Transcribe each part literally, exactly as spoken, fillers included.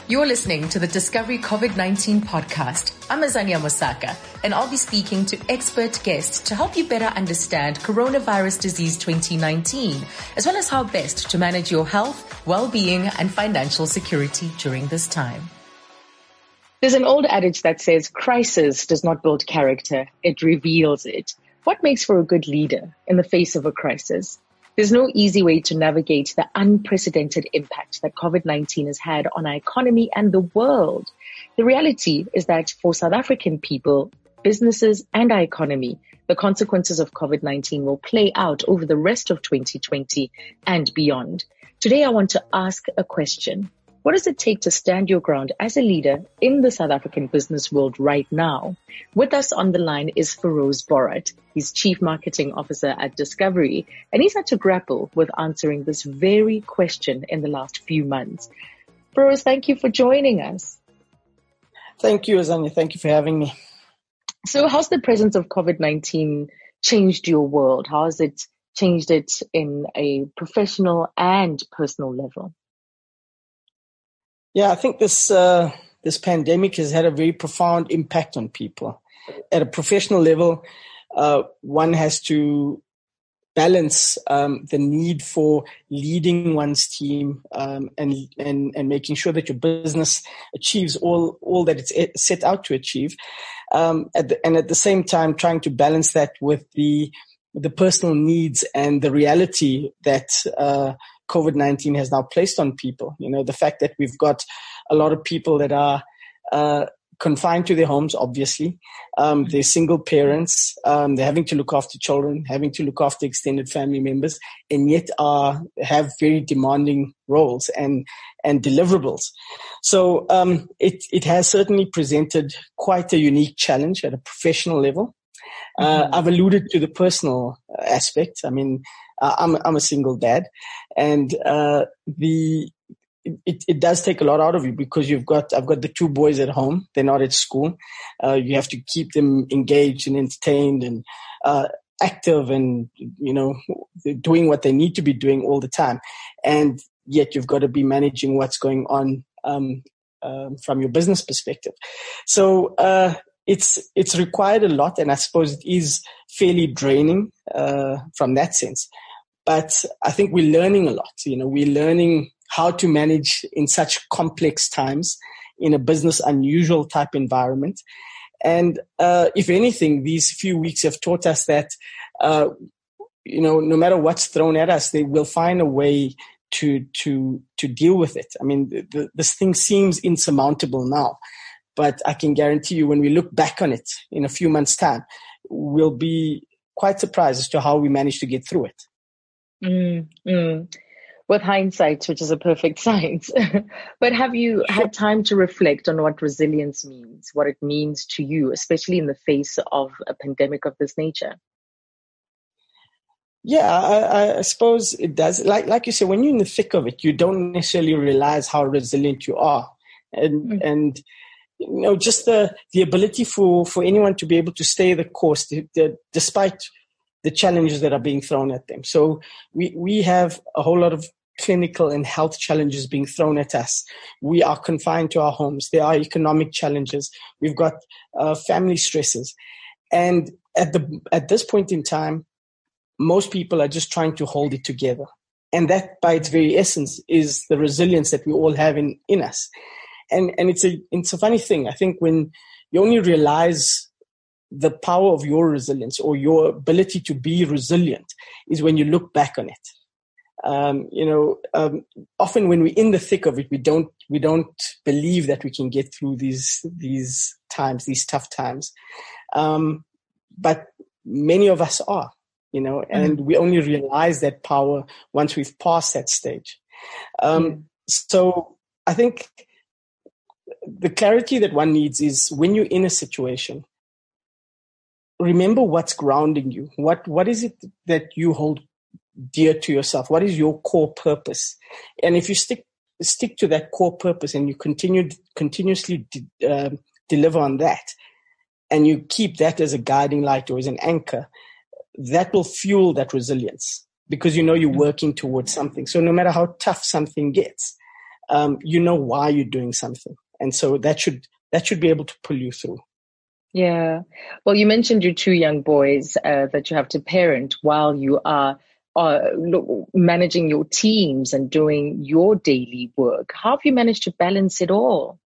You're listening to the Discovery COVID nineteen podcast. I'm Azania Mosaka, and I'll be speaking to expert guests to help you better understand coronavirus disease twenty nineteen, as well as how best to manage your health, well-being, and financial security during this time. There's an old adage that says, crisis does not build character, it reveals it. What makes for a good leader in the face of a crisis? There's no easy way to navigate the unprecedented impact that COVID nineteen has had on our economy and the world. The reality is that for South African people, businesses, and our economy, the consequences of COVID nineteen will play out over the rest of twenty twenty and beyond. Today, I want to ask a question. What does it take to stand your ground as a leader in the South African business world right now? With us on the line is Feroz Borat. He's Chief Marketing Officer at Discovery, and he's had to grapple with answering this very question in the last few months. Feroz, thank you for joining us. Thank you, Azania. Thank you for having me. So how's the presence of COVID nineteen changed your world? How has it changed it in a professional and personal level? Yeah, I think this uh, this pandemic has had a very profound impact on people. At a professional level, uh, one has to balance um, the need for leading one's team um, and and and making sure that your business achieves all all that it's set out to achieve, um, at the, and at the same time trying to balance that with the the personal needs and the reality that uh, COVID nineteen has now placed on people. You know, the fact that we've got a lot of people that are uh, confined to their homes, obviously. Um, they're single parents. Um, they're having to look after children, having to look after extended family members, and yet are have very demanding roles and and deliverables. So um, it it has certainly presented quite a unique challenge at a professional level. Uh, mm-hmm. I've alluded to the personal aspect. I mean, uh, I'm I'm a single dad, and uh, the it, it does take a lot out of you because you've got I've got the two boys at home. They're not at school. Uh, you have to keep them engaged and entertained and uh, active, and you know, doing what they need to be doing all the time. And yet you've got to be managing what's going on um, um, from your business perspective. So. Uh, It's it's required a lot, and I suppose it is fairly draining uh, from that sense. But I think we're learning a lot. You know, we're learning how to manage in such complex times in a business unusual type environment. And uh, if anything, these few weeks have taught us that, uh, you know, no matter what's thrown at us, they will find a way to to to deal with it. I mean, the, the, this thing seems insurmountable now. But I can guarantee you when we look back on it in a few months' time, we'll be quite surprised as to how we managed to get through it. Mm, mm. With hindsight, which is a perfect science. But have you had time to reflect on what resilience means, what it means to you, especially in the face of a pandemic of this nature? Yeah, I, I suppose it does. Like like you said, when you're in the thick of it, you don't necessarily realize how resilient you are. And mm. and You know, just the, the ability for, for anyone to be able to stay the course the, the, despite the challenges that are being thrown at them. So we, we have a whole lot of clinical and health challenges being thrown at us. We are confined to our homes. There are economic challenges. We've got uh, family stresses. And at the at this point in time, most people are just trying to hold it together. And that, by its very essence, is the resilience that we all have in, in us. And and it's a it's a funny thing. I think when you only realize the power of your resilience or your ability to be resilient is when you look back on it. Um, you know, um, often when we're in the thick of it, we don't we don't believe that we can get through these these times, these tough times. Um, but many of us are, you know, and mm. we only realize that power once we've passed that stage. Um, mm. So I think. The clarity that one needs is when you're in a situation, remember what's grounding you. What What is it that you hold dear to yourself? What is your core purpose? And if you stick stick to that core purpose and you continue continuously de- uh, deliver on that, and you keep that as a guiding light or as an anchor, that will fuel that resilience because you know you're working towards something. So no matter how tough something gets, um, you know why you're doing something. And so that should, that should be able to pull you through. Yeah. Well, you mentioned your two young boys uh, that you have to parent while you are uh, managing your teams and doing your daily work. How have you managed to balance it all?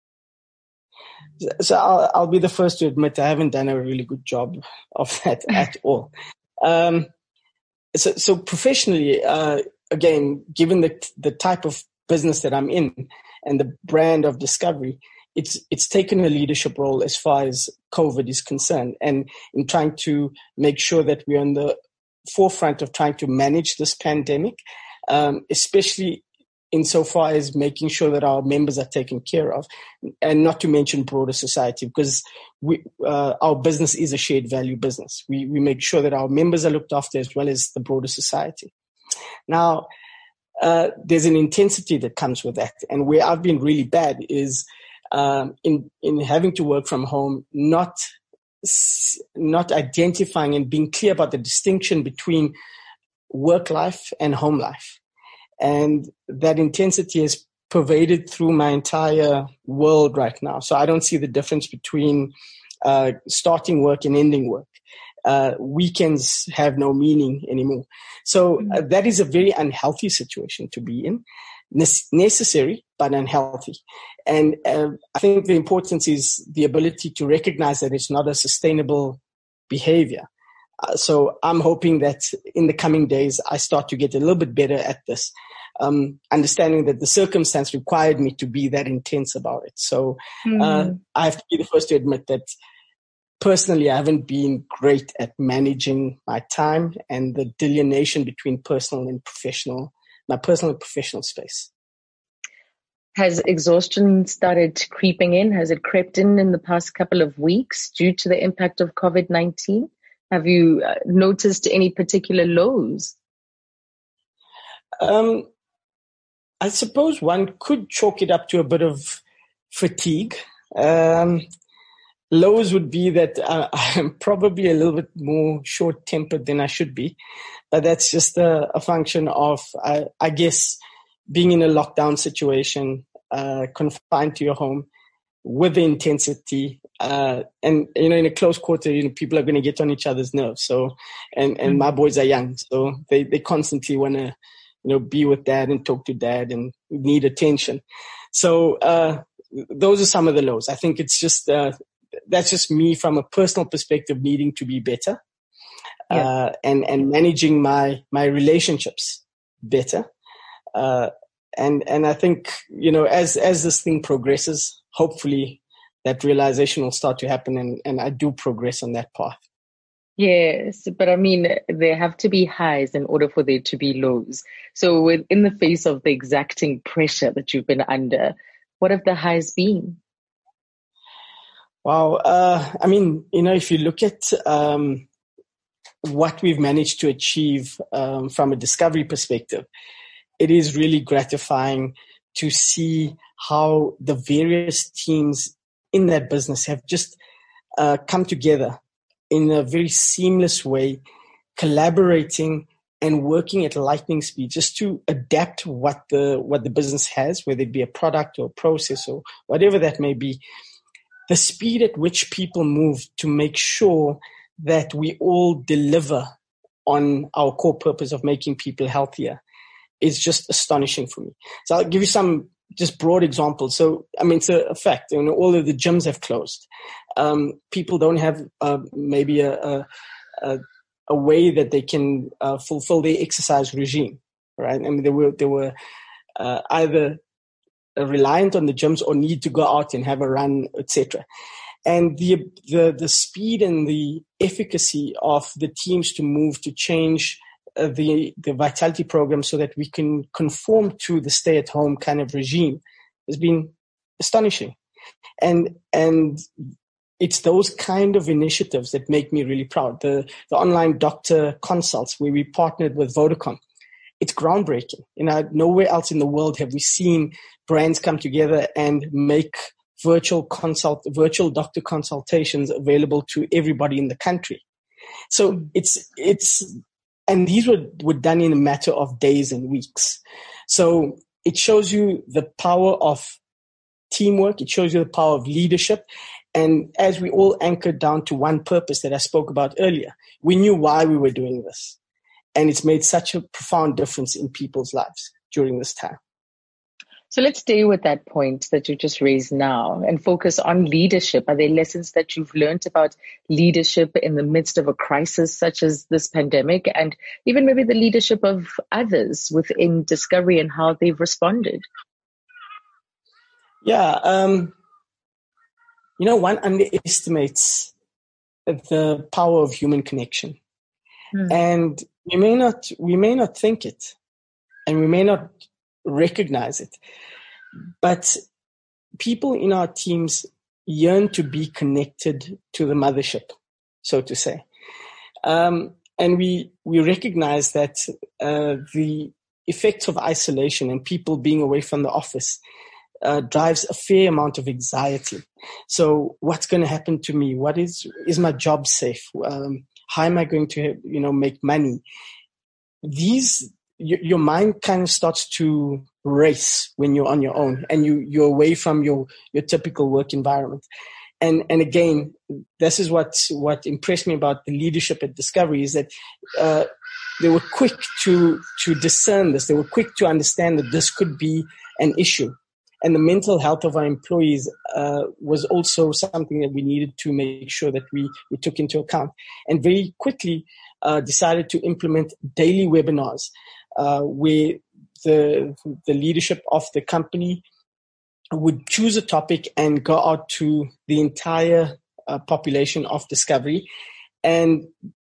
So I'll, I'll be the first to admit I haven't done a really good job of that at all. Um, so, so professionally, uh, again, given the the type of business that I'm in and the brand of Discovery, it's it's taken a leadership role as far as COVID is concerned, and in trying to make sure that we're on the forefront of trying to manage this pandemic, um, especially insofar as making sure that our members are taken care of, and not to mention broader society, because we, uh, our business is a shared value business. We we make sure that our members are looked after as well as the broader society. Now, uh, there's an intensity that comes with that, and where I've been really bad is um, in in having to work from home, not not identifying and being clear about the distinction between work life and home life. And that intensity has pervaded through my entire world right now. So I don't see the difference between uh, starting work and ending work. Uh, weekends have no meaning anymore. So uh, that is a very unhealthy situation to be in. Ne- necessary, but unhealthy. And uh, I think the importance is the ability to recognize that it's not a sustainable behavior. Uh, so I'm hoping that in the coming days, I start to get a little bit better at this, um, understanding that the circumstance required me to be that intense about it. So mm. uh, I have to be the first to admit that personally, I haven't been great at managing my time and the delineation between personal and professional, my personal and professional space. Has exhaustion started creeping in? Has it crept in in the past couple of weeks due to the impact of COVID nineteen? Have you noticed any particular lows? Um, I suppose one could chalk it up to a bit of fatigue. Um, lows would be that uh, I'm probably a little bit more short-tempered than I should be, but that's just a, a function of, uh, I guess, being in a lockdown situation, uh, confined to your home with the intensity, uh, and, you know, in a close quarter, you know, people are going to get on each other's nerves. So, and, and mm-hmm. my boys are young, so they, they constantly want to, you know, be with dad and talk to dad and need attention. So, uh, those are some of the lows. I think it's just, uh, that's just me from a personal perspective needing to be better, yeah. uh, and, and managing my, my relationships better. Uh, and, and I think, you know, as, as this thing progresses, hopefully that realization will start to happen, and, and I do progress on that path. Yes, but I mean, there have to be highs in order for there to be lows. So in the face of the exacting pressure that you've been under, what have the highs been? Wow. Uh, I mean, you know, if you look at um, what we've managed to achieve um, from a Discovery perspective, it is really gratifying to see how the various teams in that business have just uh, come together in a very seamless way, collaborating and working at lightning speed just to adapt what the what the business has, whether it be a product or a process or whatever that may be. The speed at which people move to make sure that we all deliver on our core purpose of making people healthier is just astonishing for me. So I'll give you some just broad examples. So, I mean, it's a, a fact. You know, all of the gyms have closed. Um, people don't have uh, maybe a, a, a way that they can uh, fulfill their exercise regime, right? I mean, they were they were uh, either reliant on the gyms or need to go out and have a run, et cetera. And the the the speed and the efficacy of the teams to move to change uh, the the Vitality program so that we can conform to the stay-at-home kind of regime has been astonishing. And and it's those kind of initiatives that make me really proud. The the online doctor consults where we partnered with Vodacom. It's groundbreaking. You know, nowhere else in the world have we seen brands come together and make virtual consult, virtual doctor consultations available to everybody in the country. So it's, it's, and these were, were done in a matter of days and weeks. So it shows you the power of teamwork. It shows you the power of leadership. And as we all anchored down to one purpose that I spoke about earlier, we knew why we were doing this. And it's made such a profound difference in people's lives during this time. So let's stay with that point that you just raised now and focus on leadership. Are there lessons that you've learned about leadership in the midst of a crisis such as this pandemic, and even maybe the leadership of others within Discovery and how they've responded? Yeah, um, you know, one underestimates the power of human connection. Mm. And we may not, we may not think it, and we may not recognize it, but people in our teams yearn to be connected to the mothership, so to say. Um, and we, we recognize that uh, the effects of isolation and people being away from the office uh, drives a fair amount of anxiety. So what's going to happen to me? What is, is my job safe? Um, how am I going to, you know, make money? These, your mind kind of starts to race when you're on your own and you, you're away from your, your typical work environment. And, and again, this is what, what impressed me about the leadership at Discovery is that, uh, they were quick to, to discern this. They were quick to understand that this could be an issue. And the mental health of our employees, uh, was also something that we needed to make sure that we, we took into account, and very quickly, uh, decided to implement daily webinars. Uh, where the the leadership of the company would choose a topic and go out to the entire uh, population of Discovery and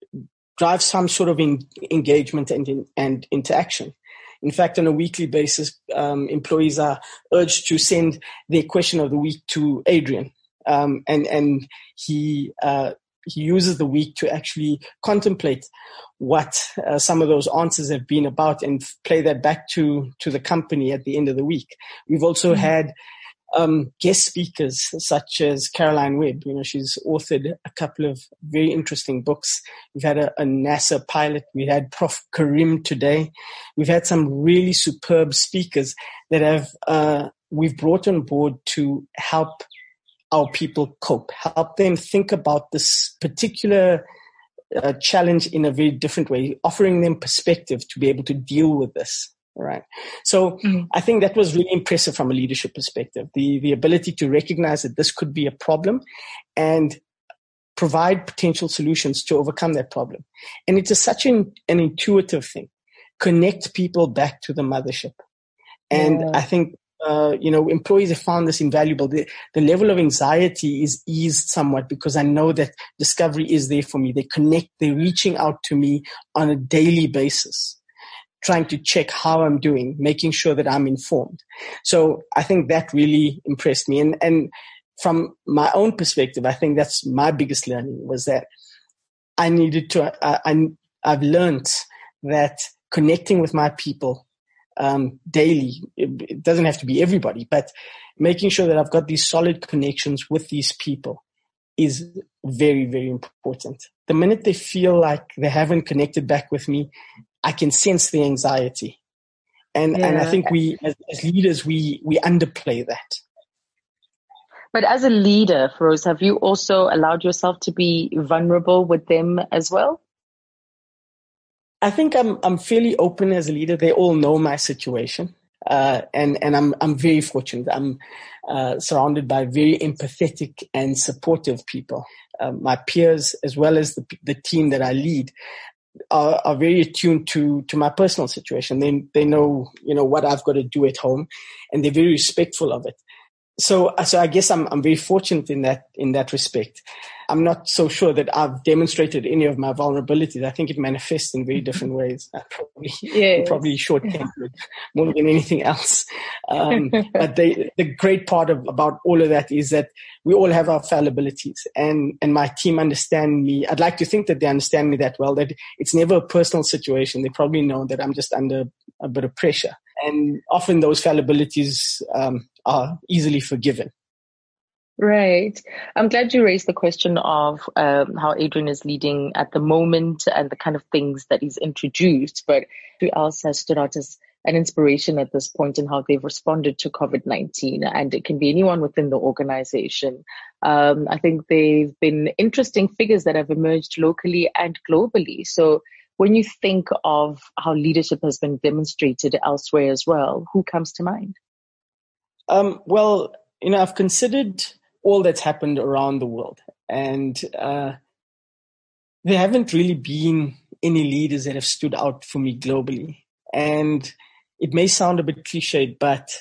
drive some sort of in, engagement and, and interaction. In fact, on a weekly basis, um, employees are urged to send their question of the week to Adrian, um, and and he uh, he uses the week to actually contemplate what uh, some of those answers have been about and f- play that back to, to the company at the end of the week. We've also mm-hmm. had um, guest speakers such as Caroline Webb. You know, she's authored a couple of very interesting books. We've had a, a NASA pilot. We had Professor Karim today. We've had some really superb speakers that have uh, we've brought on board to help our people cope, help them think about this particular uh, challenge in a very different way, offering them perspective to be able to deal with this. Right. So mm-hmm. I think that was really impressive from a leadership perspective, the, the ability to recognize that this could be a problem and provide potential solutions to overcome that problem. And it's a, such an, an intuitive thing. Connect people back to the mothership. And yeah. I think Uh, you know, employees have found this invaluable. The, the level of anxiety is eased somewhat because I know that Discovery is there for me. They connect, they're reaching out to me on a daily basis, trying to check how I'm doing, making sure that I'm informed. So I think that really impressed me. And, and from my own perspective, I think that's my biggest learning was that I needed to, I, I, I've learned that connecting with my people Um, daily. It, it doesn't have to be everybody, but making sure that I've got these solid connections with these people is very, very important. The minute they feel like they haven't connected back with me, I can sense the anxiety. And, yeah. and I think we, as, as leaders, we, we underplay that. But as a leader, Feroz, have you also allowed yourself to be vulnerable with them as well? I think I'm I'm fairly open as a leader. They all know my situation, uh, and and I'm I'm very fortunate. I'm uh, surrounded by very empathetic and supportive people. Uh, my peers, as well as the the team that I lead, are, are very attuned to to my personal situation. They they know you know what I've got to do at home, and they're very respectful of it. So, so I guess I'm, I'm very fortunate in that, in that respect. I'm not so sure that I've demonstrated any of my vulnerabilities. I think it manifests in very different ways. I'm probably, yes. I'm probably short-tempered more than anything else. Um, but they, the great part of, about all of that is that we all have our fallibilities, and, and my team understand me. I'd like to think that they understand me that well, that it's never a personal situation. They probably know that I'm just under a bit of pressure. And often those fallibilities um, are easily forgiven. Right. I'm glad you raised the question of um, how Adrian is leading at the moment and the kind of things that he's introduced. But who else has stood out as an inspiration at this point in how they've responded to COVID nineteen, and it can be anyone within the organization. Um, I think they've been interesting figures that have emerged locally and globally. So when you think of how leadership has been demonstrated elsewhere as well, who comes to mind? Um, well, you know, I've considered all that's happened around the world, and uh, there haven't really been any leaders that have stood out for me globally. And it may sound a bit cliched, but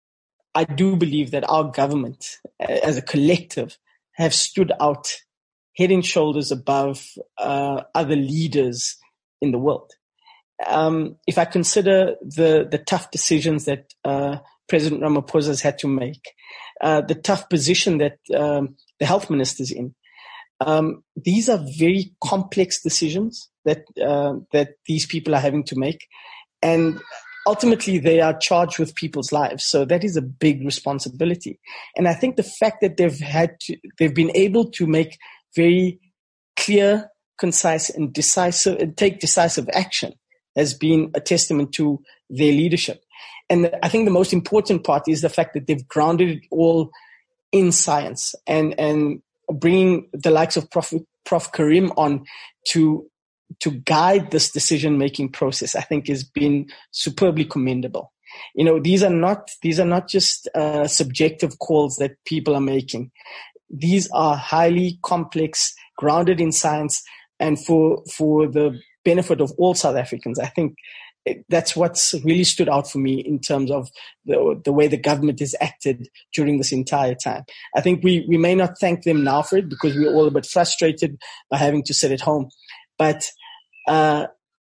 I do believe that our government, as a collective, have stood out head and shoulders above uh, other leaders in the world. Um, if I consider the, the tough decisions that uh, President Ramaphosa has had to make, uh, the tough position that um, the health minister is in, um, these are very complex decisions that uh, that these people are having to make. And ultimately, they are charged with people's lives. So that is a big responsibility. And I think the fact that they've had to, they've been able to make very clear, concise, and decisive, and take decisive action has been a testament to their leadership. And I think the most important part is the fact that they've grounded it all in science, and, and bringing the likes of Prof Prof Karim on to to guide this decision-making process, I think has been superbly commendable. You know, these are not, these are not just uh, subjective calls that people are making. These are highly complex, grounded in science, and for, for the benefit of all South Africans. I think that's what's really stood out for me in terms of the, the way the government has acted during this entire time. I think we, we may not thank them now for it because we're all a bit frustrated by having to sit at home. But uh,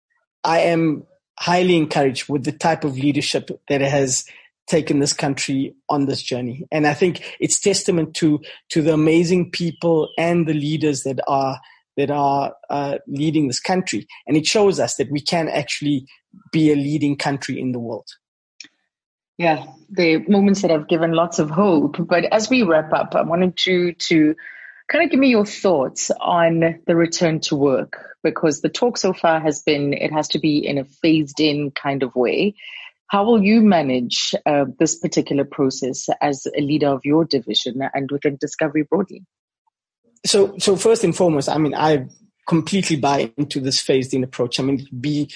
I am highly encouraged with the type of leadership that has taken this country on this journey. And I think it's testament to to the amazing people and the leaders that are that are uh, leading this country. And it shows us that we can actually be a leading country in the world. Yeah, the moments that have given lots of hope. But as we wrap up, I wanted you to kind of give me your thoughts on the return to work, because the talk so far has been it has to be in a phased in kind of way. How will you manage uh, this particular process as a leader of your division and within Discovery broadly? So, so first and foremost, I mean, I completely buy into this phased in approach. I mean, it'd be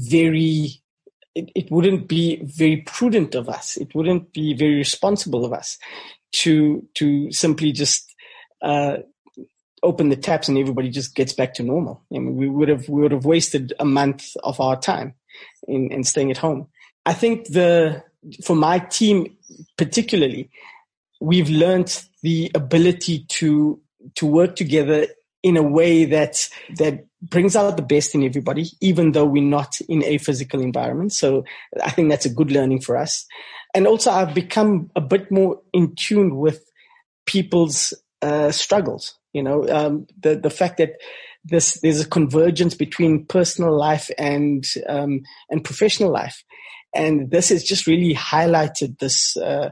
very, it, it wouldn't be very prudent of us. It wouldn't be very responsible of us to, to simply just, uh, open the taps and everybody just gets back to normal. I mean, we would have, we would have wasted a month of our time in, in staying at home. I think the, for my team particularly, we've learned the ability to, to work together in a way that, that brings out the best in everybody, even though we're not in a physical environment. So I think that's a good learning for us. And also I've become a bit more in tune with people's uh, struggles. You know, um, the, the fact that this, there's a convergence between personal life and, um, and professional life. And this has just really highlighted this, uh,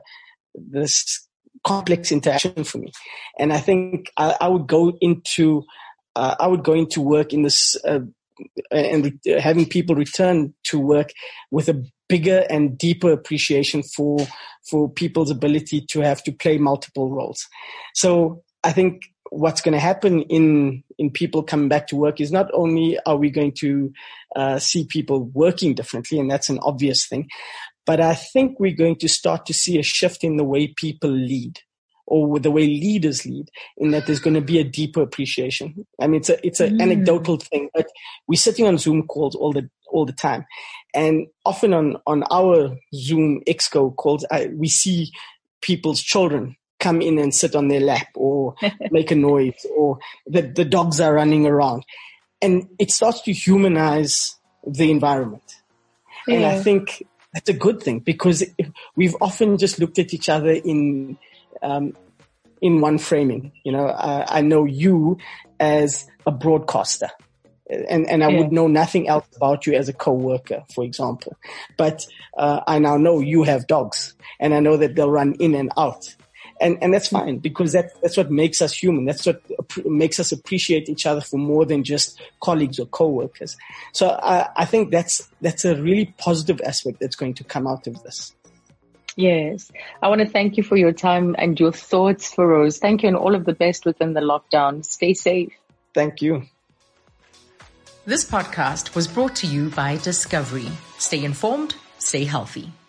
this complex interaction for me. And I think I, I would go into, uh, I would go into work in this, uh, and re- having people return to work with a bigger and deeper appreciation for, for people's ability to have to play multiple roles. So I think what's going to happen in, in people coming back to work is not only are we going to uh, see people working differently, and that's an obvious thing, but I think we're going to start to see a shift in the way people lead, or the way leaders lead, in that there's going to be a deeper appreciation. I mean, it's a, it's an mm. anecdotal thing, but we're sitting on Zoom calls all the, all the time. And often on, on our Zoom Exco calls, I, we see people's children come in and sit on their lap or make a noise, or the, the dogs are running around. And it starts to humanize the environment. Yeah. And I think that's a good thing, because we've often just looked at each other in, um, in one framing. You know, uh, I know you as a broadcaster, and, and I yeah. would know nothing else about you as a co-worker, for example. But uh, I now know you have dogs, and I know that they'll run in and out. And, and that's fine, because that, that's what makes us human. That's what makes us appreciate each other for more than just colleagues or co-workers. So I, I think that's, that's a really positive aspect that's going to come out of this. Yes. I want to thank you for your time and your thoughts, Feroz. Thank you, and all of the best within the lockdown. Stay safe. Thank you. This podcast was brought to you by Discovery. Stay informed, stay healthy.